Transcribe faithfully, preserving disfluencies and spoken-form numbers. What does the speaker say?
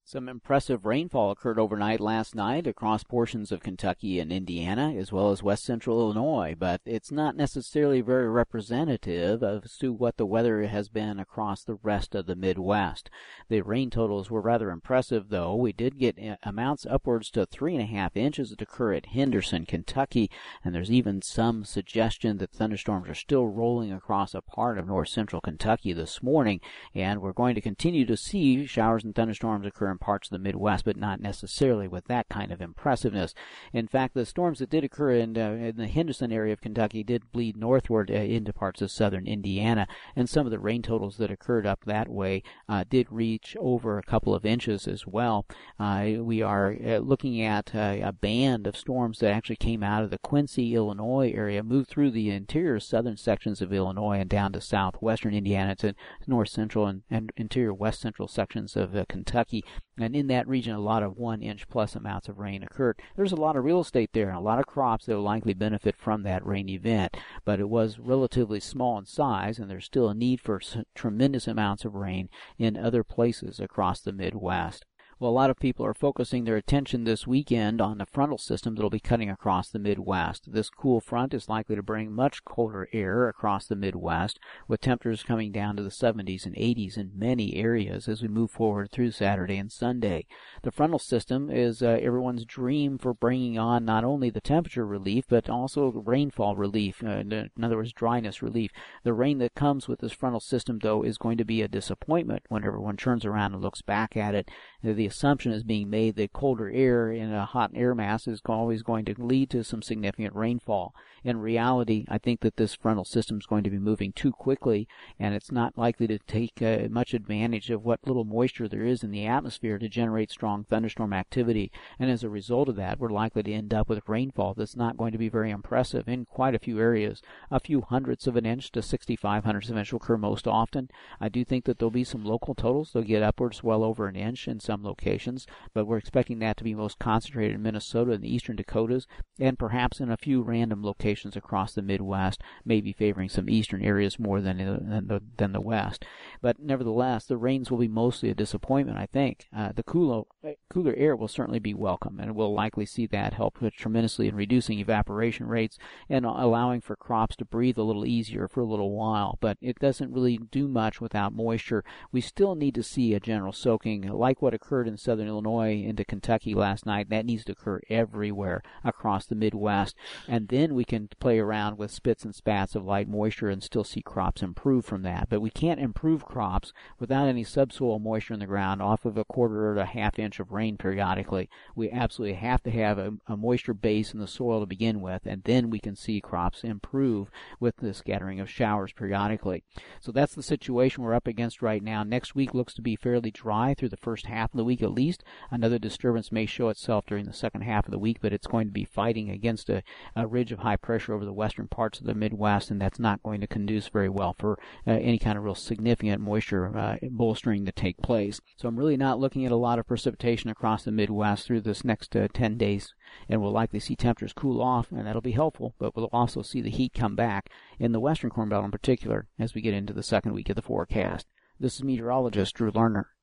Some impressive rainfall occurred overnight last night across portions of Kentucky and Indiana, as well as west central Illinois, but it's not necessarily very representative as to what the weather has been across the rest of the Midwest. The rain totals were rather impressive, though. We did get amounts upwards to three and a half inches that occur at Henderson, Kentucky, and there's even some suggestion that thunderstorms are still rolling across a part of north central Kentucky this morning, and we're going to continue to see showers and thunderstorms occur in parts of the Midwest, but not necessarily with that kind of impressiveness. In fact, the storms that did occur in, uh, in the Henderson area of Kentucky did bleed northward uh, into parts of southern Indiana, and some of the rain totals that occurred up that way uh, did reach over a couple of inches as well. Uh, we are uh, looking at uh, a band of storms that actually came out of the Quincy, Illinois area, moved through the interior southern sections of Illinois and down to southwestern Indiana to north central and, and interior west central sections of uh, Kentucky. And in that region, a lot of one-inch plus amounts of rain occurred. There's a lot of real estate there and a lot of crops that will likely benefit from that rain event. But it was relatively small in size, and there's still a need for tremendous amounts of rain in other places across the Midwest. Well, a lot of people are focusing their attention this weekend on the frontal system that will be cutting across the Midwest. This cool front is likely to bring much colder air across the Midwest, with temperatures coming down to the seventies and eighties in many areas as we move forward through Saturday and Sunday. The frontal system is uh, everyone's dream for bringing on not only the temperature relief, but also rainfall relief, uh, in other words, dryness relief. The rain that comes with this frontal system, though, is going to be a disappointment when everyone turns around and looks back at it. The assumption is being made that colder air in a hot air mass is always going to lead to some significant rainfall. In reality, I think that this frontal system is going to be moving too quickly, and it's not likely to take uh, much advantage of what little moisture there is in the atmosphere to generate strong thunderstorm activity. And as a result of that, we're likely to end up with rainfall that's not going to be very impressive in quite a few areas. A few hundredths of an inch to sixty-five hundredths of an inch will occur most often. I do think that there'll be some local totals. They'll get upwards well over an inch in some locations, but we're expecting that to be most concentrated in Minnesota and the eastern Dakotas, and perhaps in a few random locations across the Midwest, maybe favoring some eastern areas more than, than, the, than the west. But nevertheless, the rains will be mostly a disappointment, I think. Uh, the cooler, cooler air will certainly be welcome, and we'll likely see that help tremendously in reducing evaporation rates and allowing for crops to breathe a little easier for a little while. But it doesn't really do much without moisture. We still need to see a general soaking, like what occurred in southern Illinois into Kentucky last night. That needs to occur everywhere across the Midwest, and then we can play around with spits and spats of light moisture and still see crops improve from that. But we can't improve crops without any subsoil moisture in the ground off of a quarter or a half inch of rain periodically. We absolutely have to have a, a moisture base in the soil to begin with, and then we can see crops improve with the scattering of showers periodically. So that's the situation we're up against right now. Next week looks to be fairly dry through the first half of the week at least. Another disturbance may show itself during the second half of the week, but it's going to be fighting against a, a ridge of high pressure over the western parts of the Midwest, and that's not going to conduce very well for uh, any kind of real significant moisture uh, bolstering to take place. So I'm really not looking at a lot of precipitation across the Midwest through this next uh, ten days, and we'll likely see temperatures cool off, and that'll be helpful, but we'll also see the heat come back in the western Corn Belt in particular as we get into the second week of the forecast. This is meteorologist Drew Lerner.